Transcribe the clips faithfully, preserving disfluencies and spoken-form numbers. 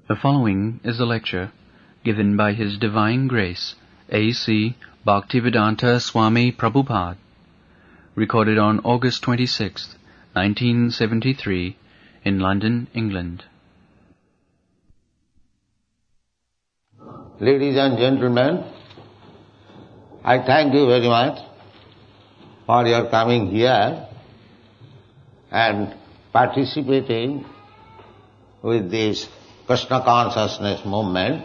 The following is a lecture given by His Divine Grace, A C Bhaktivedanta Swami Prabhupada, recorded on August twenty-sixth, nineteen seventy-three, in London, England. Ladies and gentlemen, I thank you very much for your coming here and participating with this Krishna consciousness movement.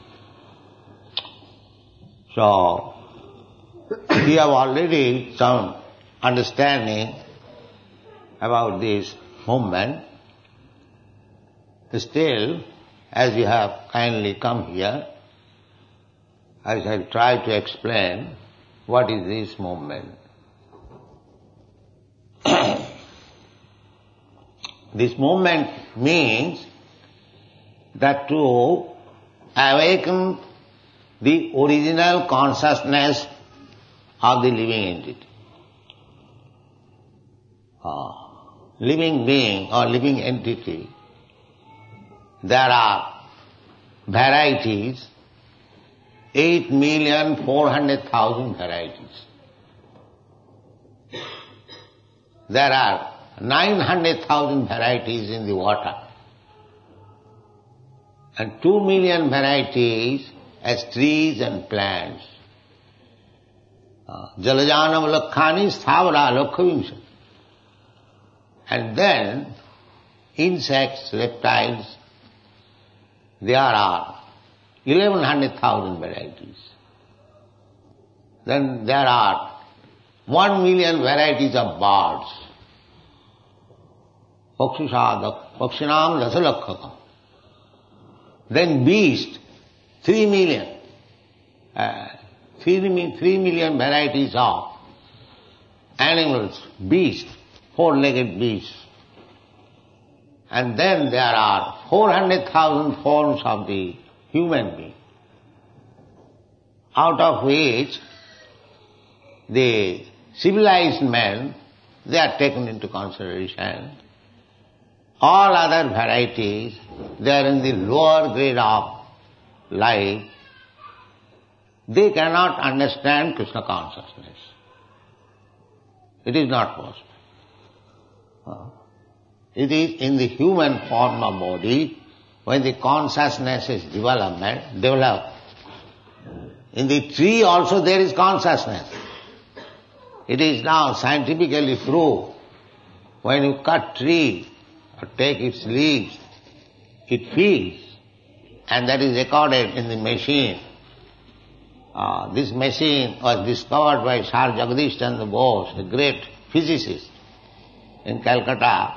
So, we have already some understanding about this movement. Still, as you have kindly come here, I shall try to explain what is this movement. This movement means that to awaken the original consciousness of the living entity. Uh, living being or living entity, there are varieties, eight million four hundred thousand varieties. There are nine hundred thousand varieties in the water and two million varieties as trees and plants. Jalajanam lakhani sthavara lokhavimsa. And then insects, reptiles, there are eleven hundred thousand varieties. Then there are one million varieties of birds. Pakshishadak, Pakshinam Rasalakhakam. Then beast, three million. Uh, three, three million varieties of animals, beasts, four-legged beasts. And then there are four hundred thousand forms of the human being, out of which the civilized men, they are taken into consideration. All other varieties, they are in the lower grade of life. They cannot understand Krishna consciousness. It is not possible. It is in the human form of body, when the consciousness is development, developed. In the tree also there is consciousness. It is now scientifically proved. When you cut tree or take its leaves, it feels, and that is recorded in the machine. Uh, this machine was discovered by Sir Jagadish Chandra Bose, a great physicist in Calcutta.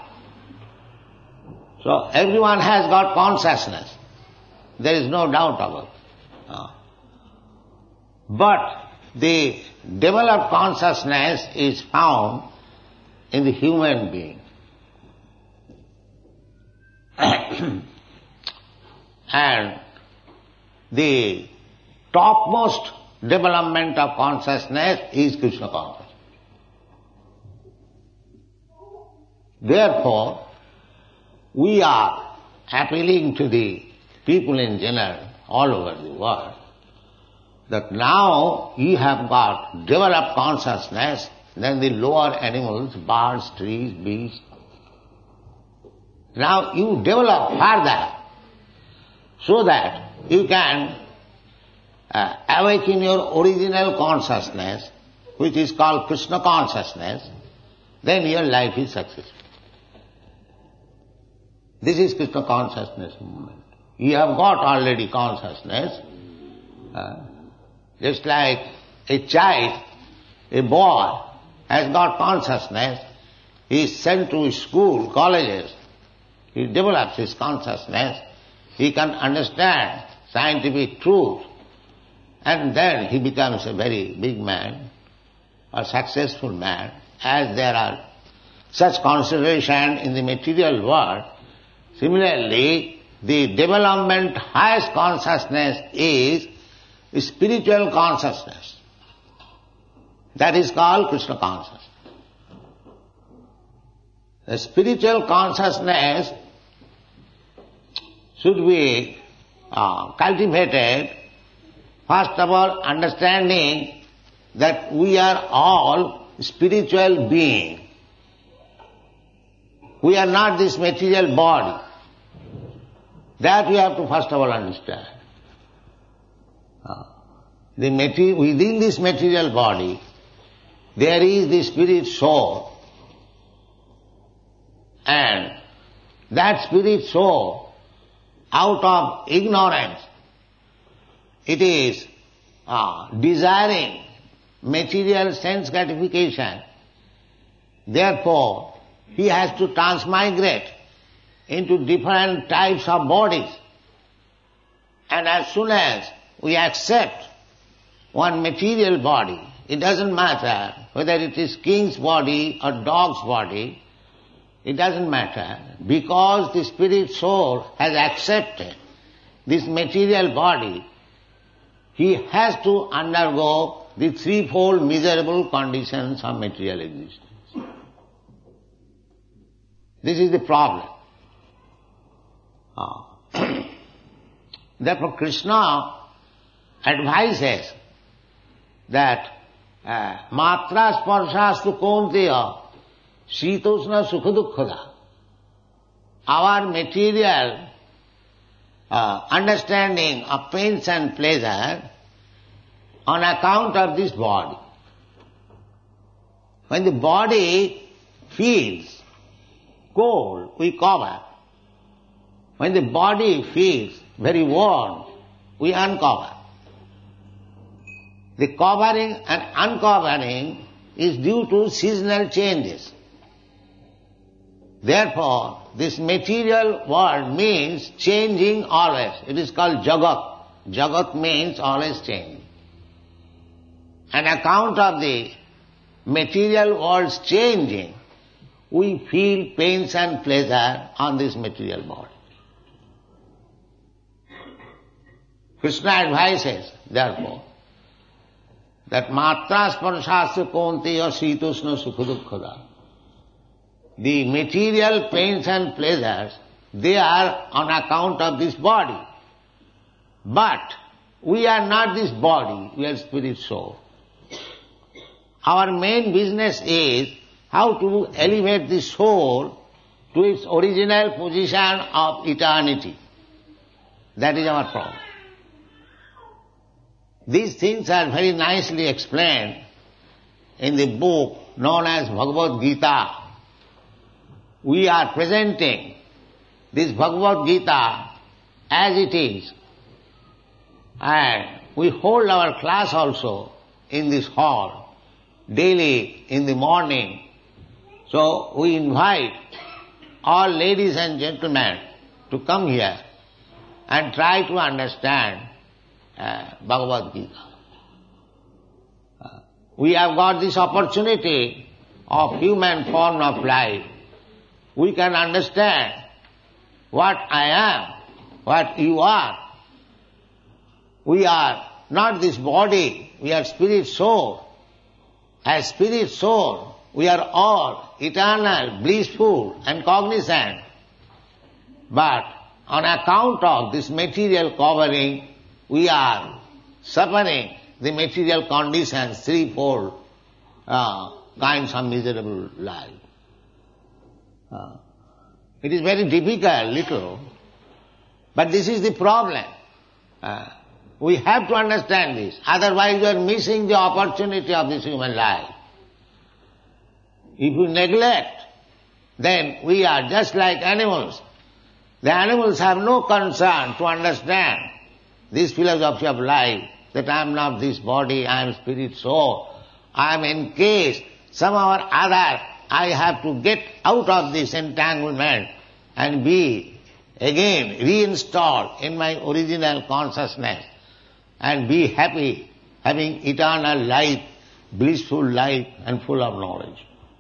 So everyone has got consciousness. There is no doubt about it. Uh, but the developed consciousness is found in the human being. And the topmost development of consciousness is Krishna consciousness. Therefore, we are appealing to the people in general all over the world that now you have got developed consciousness than the lower animals, birds, trees, beasts. Now you develop further so that you can uh, awaken your original consciousness, which is called Krishna consciousness, then your life is successful. This is Krishna consciousness movement. You have got already consciousness. Uh, just like a child, a boy has got consciousness, he is sent to school, colleges, he develops his consciousness, he can understand scientific truth, and then he becomes a very big man, a successful man, as there are such consideration in the material world. Similarly, the development highest consciousness is spiritual consciousness. That is called Krishna consciousness. The spiritual consciousness should be uh, cultivated. First of all, understanding that we are all spiritual beings. We are not this material body. That we have to first of all understand. Uh, the mater- within this material body, there is the spirit soul. And that spirit soul, out of ignorance, it is uh, desiring material sense gratification. Therefore, he has to transmigrate into different types of bodies. And as soon as we accept one material body, it doesn't matter whether it is king's body or dog's body, it doesn't matter, because the spirit soul has accepted this material body, he has to undergo the threefold miserable conditions of material existence. This is the problem. Uh, therefore Krishna advises that uh, matra sparsastu kaunteya shitosna sukha. Our material uh, understanding of pains and pleasure on account of this body. When the body feels cold, we cover. When the body feels very warm, we uncover. The covering and uncovering is due to seasonal changes. Therefore, this material world means changing always. It is called Jagat. Jagat means always changing. On account of the material world's changing, we feel pains and pleasure on this material body. Krishna advises, therefore, that matra sparshasya kaunteya situsna sukha. The material pains and pleasures, they are on account of this body. But we are not this body, we are spirit soul. Our main business is how to elevate the soul to its original position of eternity. That is our problem. These things are very nicely explained in the book known as Bhagavad Gita. We are presenting this Bhagavad Gita as it is, and we hold our class also in this hall daily in the morning. So we invite all ladies and gentlemen to come here and try to understand uh, Bhagavad Gita. Uh, we have got this opportunity of human form of life. We can understand what I am, what you are. We are not this body, we are spirit soul. As spirit soul, we are all eternal, blissful and cognizant. But on account of this material covering, we are suffering the material conditions, threefold uh, kinds of miserable life. Uh, it is very difficult, little, but this is the problem. Uh, we have to understand this, otherwise we are missing the opportunity of this human life. If you neglect, then we are just like animals. The animals have no concern to understand this philosophy of life, that I am not this body, I am spirit soul, I am encased, somehow or other I have to get out of this entanglement and be again reinstalled in my original consciousness and be happy, having eternal life, blissful life and full of knowledge.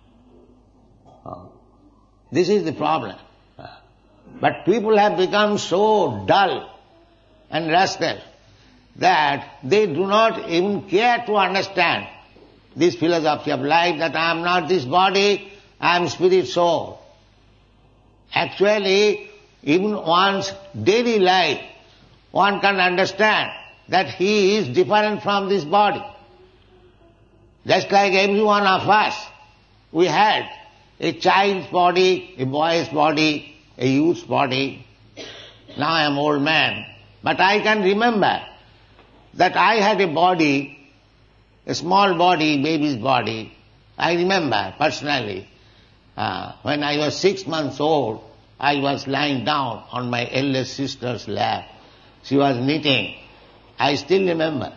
This is the problem. But people have become so dull and rascal that they do not even care to understand this philosophy of life, that I am not this body, I am spirit soul. Actually, even one's daily life, one can understand that he is different from this body. Just like every one of us, we had a child's body, a boy's body, a youth's body. Now I am old man. But I can remember that I had a body, a small body, baby's body. I remember personally, uh, when I was six months old, I was lying down on my eldest sister's lap. She was knitting. I still remember.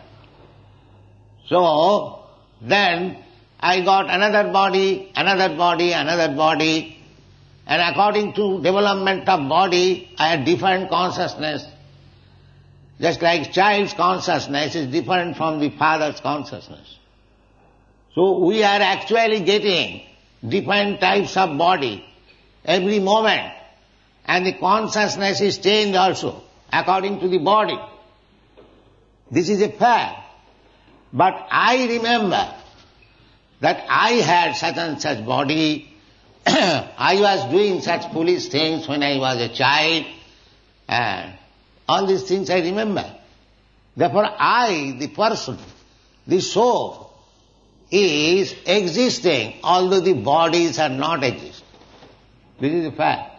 So, then I got another body, another body, another body, and according to development of body, I had different consciousness. Just like child's consciousness is different from the father's consciousness. So we are actually getting different types of body every moment, and the consciousness is changed also according to the body. This is a fact. But I remember that I had such and such body, I was doing such foolish things when I was a child, and all these things I remember. Therefore I, the person, the soul, is existing, although the bodies are not existing. This is a fact.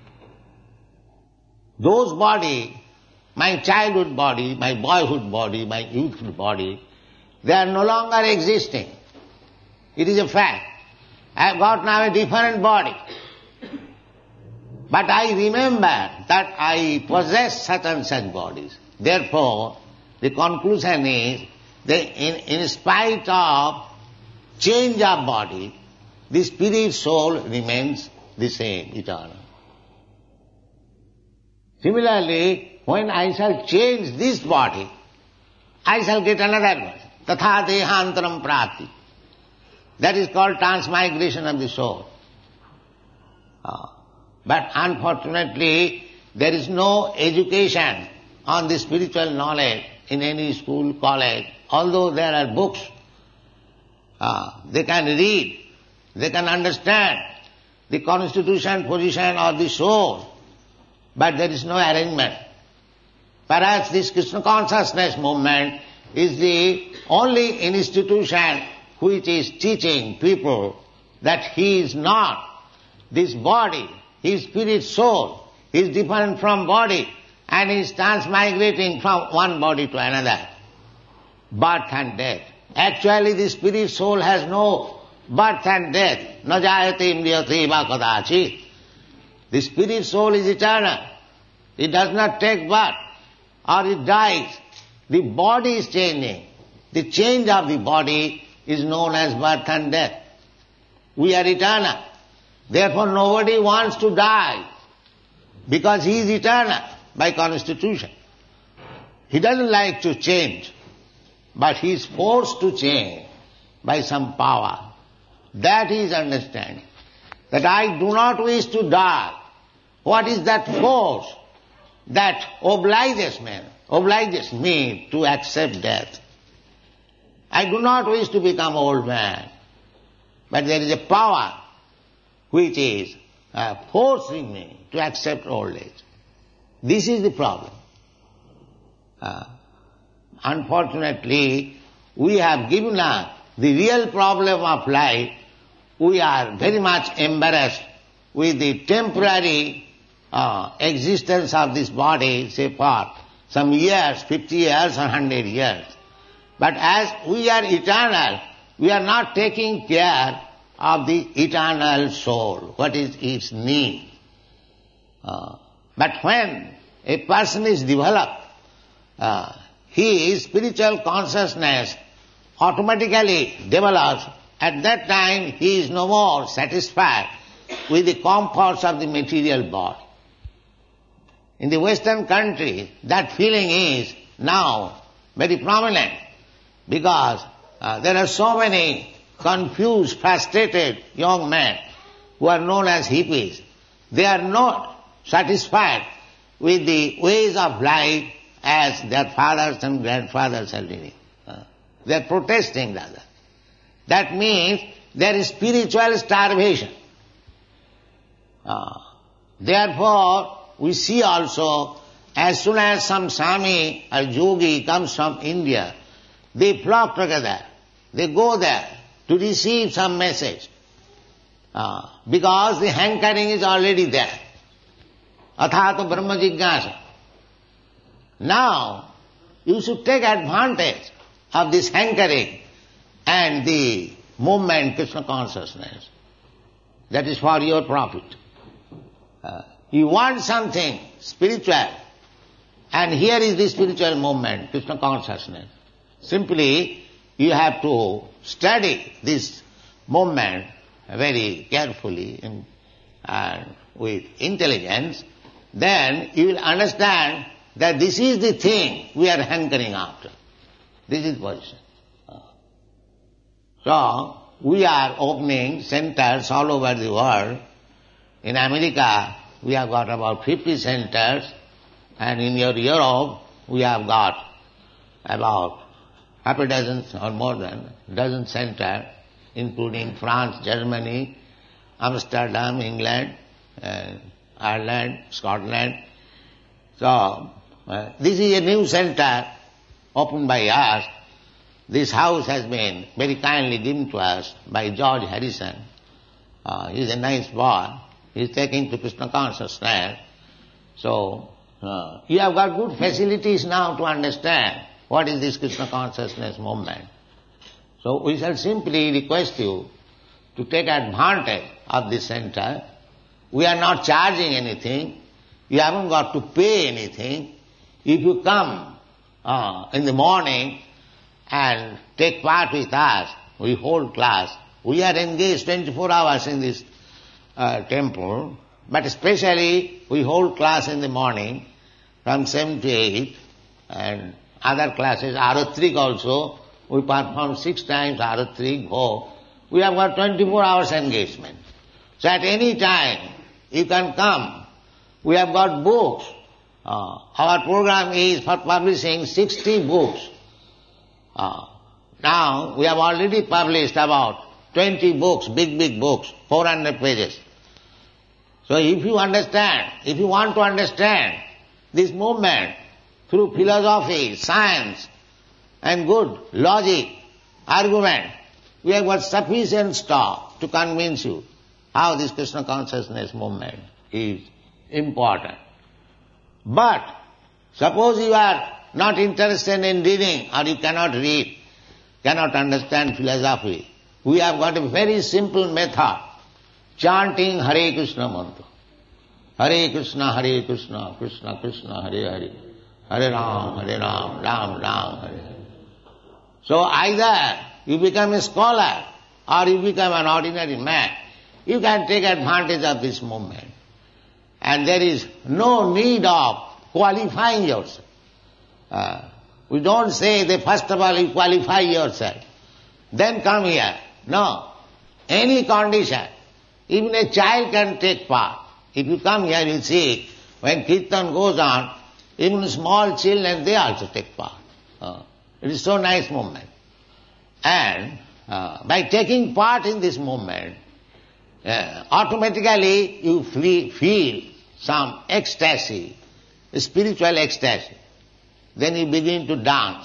Those bodies, my childhood body, my boyhood body, my youthful body, they are no longer existing. It is a fact. I have got now a different body. But I remember that I possess such and such bodies. Therefore, the conclusion is that in, in spite of change of body, the spirit soul remains the same, eternal. Similarly, when I shall change this body, I shall get another one. Tatha dehantaram prati. That is called transmigration of the soul. Uh, but unfortunately, there is no education on the spiritual knowledge in any school, college. Although there are books, uh, they can read, they can understand the constitution, position of the soul, but there is no arrangement. Perhaps this Krishna consciousness movement is the only institution which is teaching people that he is not this body, he is spirit soul, he is different from body, and he is transmigrating from one body to another. Birth and death. Actually the spirit soul has no birth and death. Na jayate imriyate va kadachit. The spirit soul is eternal. It does not take birth or it dies. The body is changing. The change of the body is known as birth and death. We are eternal. Therefore nobody wants to die because he is eternal by constitution. He doesn't like to change, but he is forced to change by some power. That is understanding. That I do not wish to die. What is that force that obliges me, obliges me to accept death? I do not wish to become old man, but there is a power which is uh, forcing me to accept old age. This is the problem. Uh, unfortunately, we have given up the real problem of life. We are very much embarrassed with the temporary uh, existence of this body, say for some years, fifty years or one hundred years. But as we are eternal, we are not taking care of the eternal soul, what is its need. Uh, but when a person is developed, uh, his spiritual consciousness automatically develops. At that time he is no more satisfied with the comforts of the material body. In the Western country, that feeling is now very prominent because uh, there are so many confused, frustrated young men who are known as hippies. They are not satisfied with the ways of life as their fathers and grandfathers are living. Uh, they are protesting rather. That means there is spiritual starvation. Uh, therefore, we see also, as soon as some Swami or yogi comes from India, they flock together. They go there to receive some message. Uh, because the hankering is already there. Athato Brahma Jigyasa. Now, you should take advantage of this hankering and the movement Krishna consciousness. That is for your profit. Uh, you want something spiritual, and here is the spiritual movement, Krishna consciousness. Simply, you have to study this movement very carefully and, and with intelligence, then you will understand that this is the thing we are hankering after. This is position. So, we are opening centers all over the world. In America, we have got about fifty centers, and in your Europe, we have got about half a dozen or more than a dozen centers, including France, Germany, Amsterdam, England, uh, Ireland, Scotland. So, uh, this is a new center opened by us. This house has been very kindly given to us by George Harrison. Uh, he is a nice boy. He is taking to Krishna consciousness. So, uh, you have got good facilities now to understand what is this Krishna consciousness movement. So we shall simply request you to take advantage of this center. We are not charging anything. You haven't got to pay anything. If you come uh, in the morning and take part with us, we hold class. We are engaged twenty-four hours in this uh, temple, but especially we hold class in the morning from seven to eight, and other classes, Aratrik also, we perform six times Aratrik, go. We have got twenty-four hours engagement. So at any time, you can come. We have got books. Uh, our program is for publishing sixty books. Uh, now, we have already published about twenty books, big, big books, four hundred pages. So if you understand, if you want to understand this movement through philosophy, science, and good logic, argument, we have got sufficient stock to convince you how this Krishna consciousness movement is important. But suppose you are not interested in reading, or you cannot read, cannot understand philosophy, we have got a very simple method, chanting Hare Krishna mantra. Hare Krishna, Hare Krishna, Krishna Krishna, Hare Hare, Hare Ram, Hare Ram, Ram Ram, Hare Hare. So either you become a scholar or you become an ordinary man, you can take advantage of this movement. And there is no need of qualifying yourself. Uh, we don't say that first of all you qualify yourself, then come here. No. Any condition, even a child can take part. If you come here, you see, when kirtan goes on, even small children, they also take part. Uh, it is so nice movement. And uh, by taking part in this movement, uh, automatically you feel, feel some ecstasy, spiritual ecstasy. Then you begin to dance.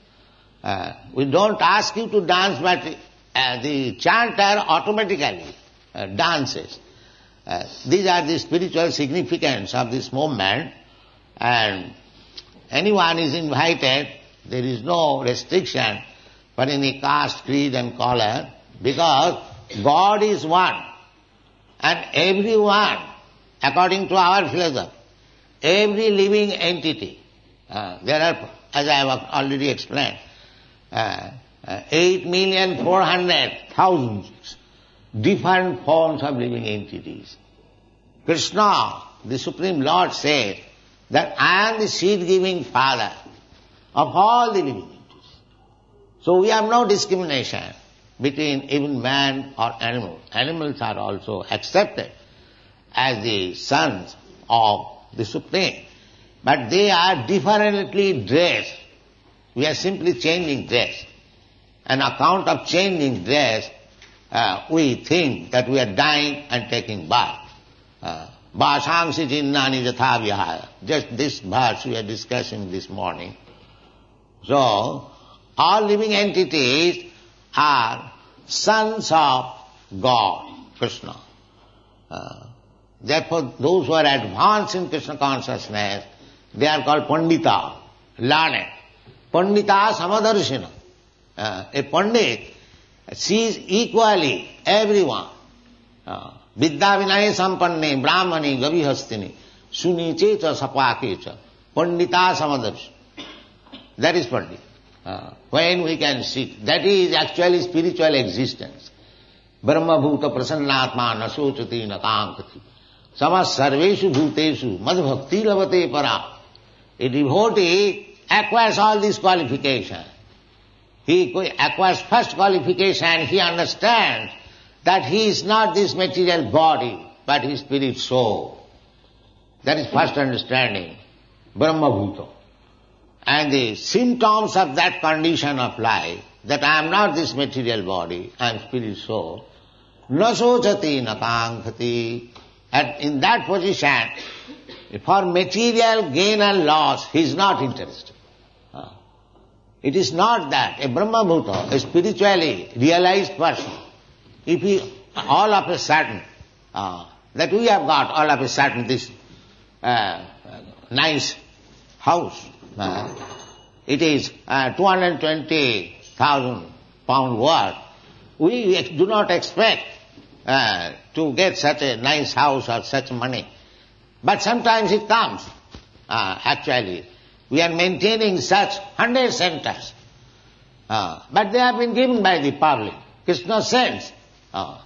Uh, we don't ask you to dance, but uh, the chanter automatically uh, dances. Uh, these are the spiritual significance of this movement, and anyone is invited. There is no restriction for any caste, creed and color, because God is one, and everyone, according to our philosophy, every living entity, uh, there are, as I have already explained, uh, uh, eight million four hundred thousand different forms of living entities. Krishna, the Supreme Lord, said that I am the seed-giving Father of all the living entities. So we have no discrimination between even man or animal. Animals are also accepted as the sons of the Supreme, but they are differently dressed. We are simply changing dress. On account of changing dress, uh, we think that we are dying and taking birth. Uh, Vasangsi chinnani jatha vihaya. Just this verse we are discussing this morning. So, all living entities are sons of God, Krishna. Uh, therefore, those who are advanced in Krishna consciousness, they are called Pandita, learned. Pandita Samadarshina. Uh, a Pandit sees equally everyone. Uh, Vidya Vinaya Sampanne, Brahmani, Gavihastini, Sunichecha, Sapakecha, Pandita Samadarshina. That is Pandit. Uh, when we can see, that is actually spiritual existence. Brahma bhuta prasannatma nasochati nakankati. Samas sarveshu bhuteshu mad bhakti lavate para. A devotee acquires all these qualifications. He acquires first qualification, he understands that he is not this material body, but his spirit soul. That is first understanding, Brahma bhuta. And the symptoms of that condition of life, that I am not this material body, I am spirit soul, nasochati nakankati. And in that position, for material gain and loss, he is not interested. It is not that a Brahma bhuta, a spiritually realized person, if he all of a sudden, uh, that we have got all of a sudden this uh, nice house, uh, it is uh, two hundred twenty thousand pound worth, we do not expect uh, to get such a nice house or such money. But sometimes it comes, uh, actually. We are maintaining such hundred centers. Uh, but they have been given by the public. Krishna sends. Uh,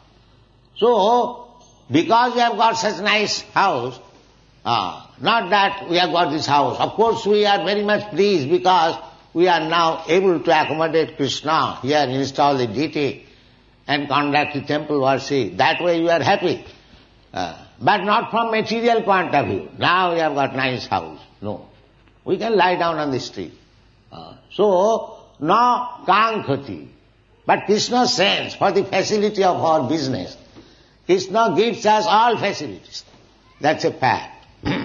so, because we have got such nice house, uh, not that we have got this house. Of course we are very much pleased because we are now able to accommodate Krishna here, install the deity and conduct the temple worship. That way we are happy. Uh, but not from material point of view. Now we have got nice house. No. We can lie down on the street. Uh, so, no kankhati. But Krishna sends for the facility of our business. Krishna gives us all facilities. That's a fact.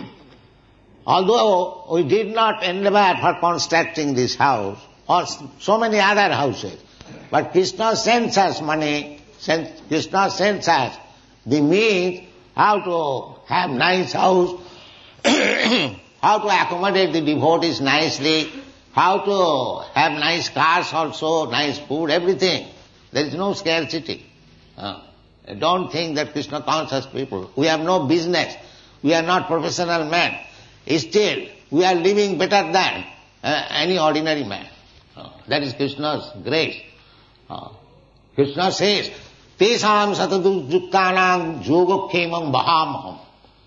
Although we did not endeavor for constructing this house or so many other houses, but Krishna sends us money, sends, Krishna sends us the means how to have nice house, how to accommodate the devotees nicely, how to have nice cars also, nice food, everything. There is no scarcity. Uh, don't think that Krishna conscious people, we have no business, we are not professional men. Still, we are living better than uh, any ordinary man. Uh, that is Krishna's grace. Uh, Krishna says, Tesam satadu yuktanam yogokhemam bahamaham.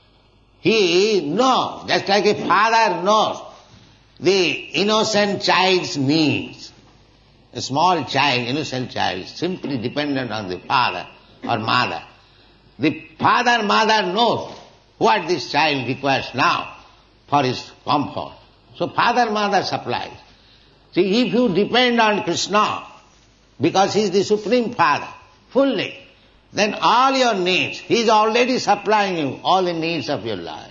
He knows, just like a father knows the innocent child's needs. A small child, innocent child, simply dependent on the father or mother. The father, mother knows what this child requires now for his comfort. So father, mother supplies. See, if you depend on Krishna, because he is the Supreme Father, fully, then all your needs, he is already supplying you all the needs of your life.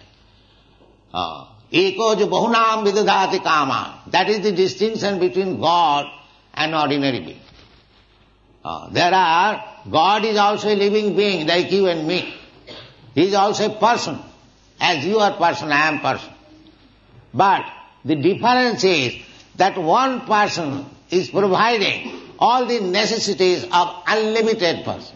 Eko jo bahunam vidadhati kama. That is the distinction between God and ordinary being. Uh, there are, God is also a living being like you and me. He is also a person. As you are person, I am person. But the difference is that one person is providing all the necessities of unlimited persons.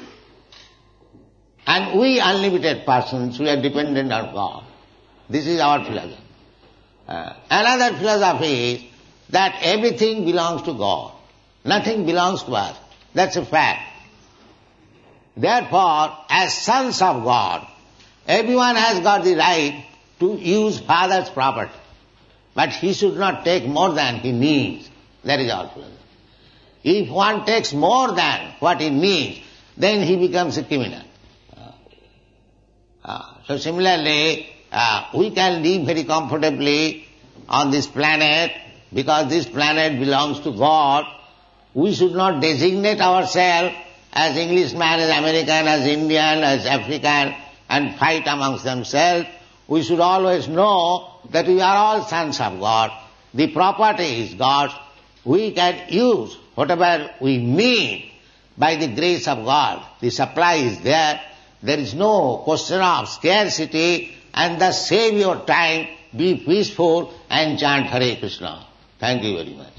And we unlimited persons, we are dependent on God. This is our philosophy. Uh, another philosophy is that everything belongs to God. Nothing belongs to us. That's a fact. Therefore, as sons of God, everyone has got the right to use father's property. But he should not take more than he needs. That is our philosophy. If one takes more than what he needs, then he becomes a criminal. Uh, uh, so similarly, uh, we can live very comfortably on this planet because this planet belongs to God. We should not designate ourselves as Englishman, as American, as Indian, as African, and fight amongst themselves. We should always know that we are all sons of God. The property is God's. We can use whatever we need by the grace of God. The supply is there. There is no question of scarcity, and thus save your time, be peaceful and chant Hare Krishna. Thank you very much.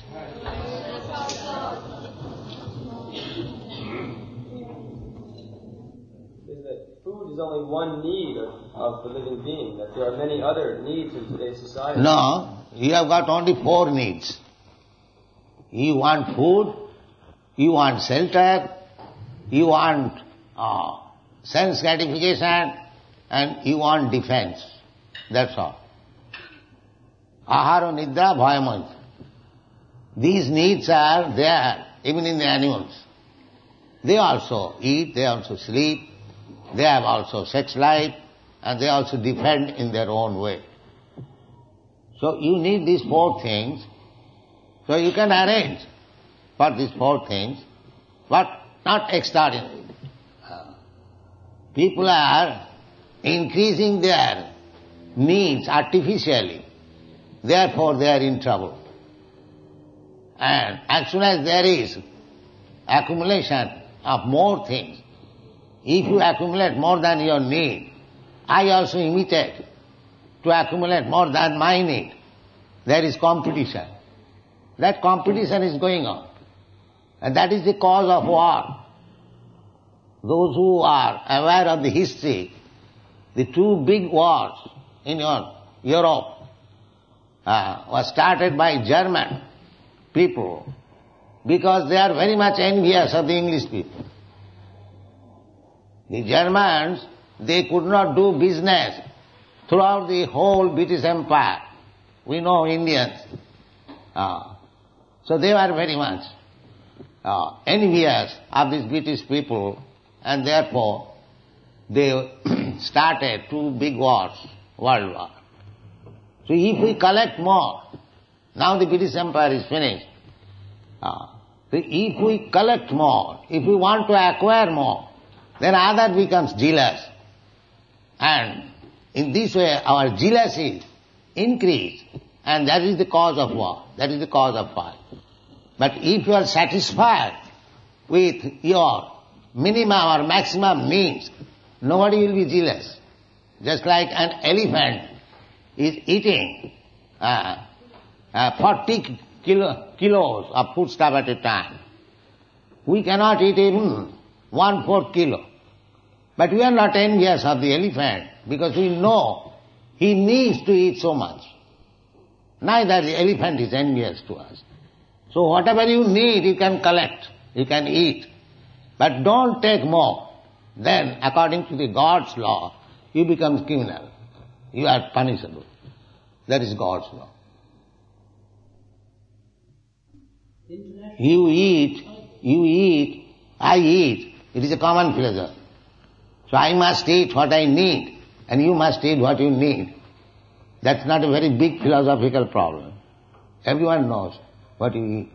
Food is only one need of, of the living being, that there are many other needs in today's society. No, you have got only four needs. You want food, you want shelter, you want uh, sense gratification, and you want defense. That's all. Ahara, nidra, bhayamant. These needs are there even in the animals. They also eat, they also sleep, they have also sex life, and they also defend in their own way. So you need these four things. So you can arrange for these four things, but not extraordinary. People are increasing their needs artificially. Therefore they are in trouble. And as soon as there is accumulation of more things, if you accumulate more than your need, I also imitate to accumulate more than my need. There is competition. That competition is going on. And that is the cause of war. Those who are aware of the history, the two big wars in Europe uh, were started by German people because they are very much envious of the English people. The Germans, they could not do business throughout the whole British Empire. We know Indians. Uh, so they were very much uh, envious of these British people, and therefore they started two big wars, world war. So if we collect more, now the British Empire is finished. Uh, so if we collect more, if we want to acquire more, then other becomes jealous. And in this way our jealousy increase, and that is the cause of war, that is the cause of fight. But if you are satisfied with your minimum or maximum needs, nobody will be jealous. Just like an elephant is eating uh, uh, forty kilo, kilos of foodstuff at a time. We cannot eat even one-fourth kilo. But we are not envious of the elephant because we know he needs to eat so much. Neither the elephant is envious to us. So whatever you need, you can collect, you can eat. But don't take more. Then, according to the God's law, you become criminal. You are punishable. That is God's law. You eat, you eat, I eat. It is a common pleasure. So I must eat what I need, and you must eat what you need. That's not a very big philosophical problem. Everyone knows what you eat.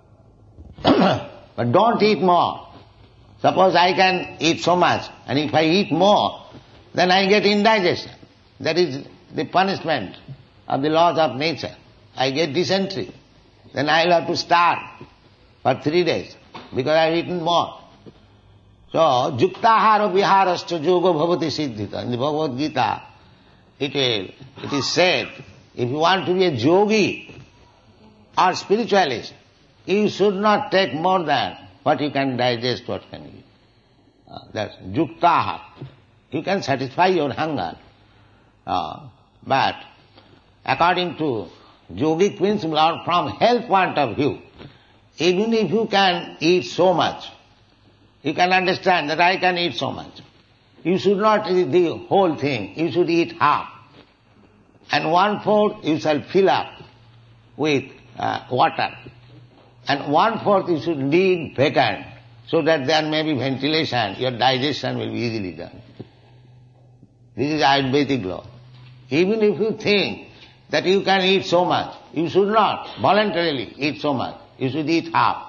But don't eat more. Suppose I can eat so much, and if I eat more, then I get indigestion. That is the punishment of the laws of nature. I get dysentery. Then I will have to starve for three days, because I have eaten more. So, juktahara viharascha yoga bhavati siddhita. In the Bhagavad Gita, it is, it is said, if you want to be a yogi or spiritualist, you should not take more than what you can digest, what can you eat. Uh, that's juktahara. You can satisfy your hunger. Uh, but according to yogic principle or from health point of view, even if you can eat so much, you can understand that I can eat so much. You should not eat the whole thing. You should eat half. And one-fourth you shall fill up with uh, water. And one-fourth you should leave vacant, so that there may be ventilation, your digestion will be easily done. This is Ayurvedic law. Even if you think that you can eat so much, you should not voluntarily eat so much. You should eat half.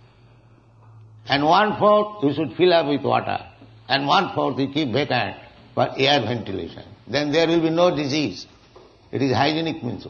And one-fourth you should fill up with water. And one-fourth you keep vacant, for air ventilation. Then there will be no disease. It is hygienic means.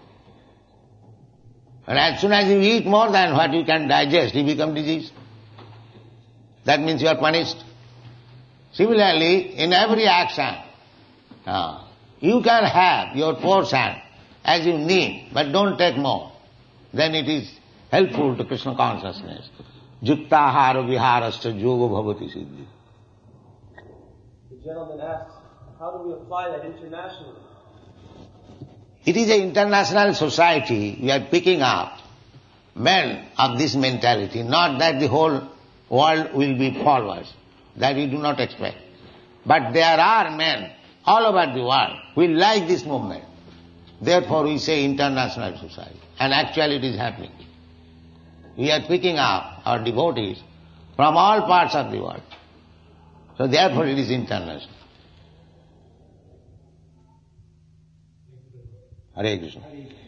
And as soon as you eat more than what you can digest, you become diseased. That means you are punished. Similarly, in every action, uh, you can have your portion as you need, but don't take more. Then it is helpful to Krishna consciousness. Juktahara viharascha yoga bhavati siddhi. The gentleman asks, how do we apply that internationally? It is an international society. We are picking up men of this mentality, not that the whole world will be followers. That we do not expect. But there are men all over the world who like this movement. Therefore we say international society. And actually it is happening. We are picking up our devotees from all parts of the world. So therefore it is international. Hare Krishna.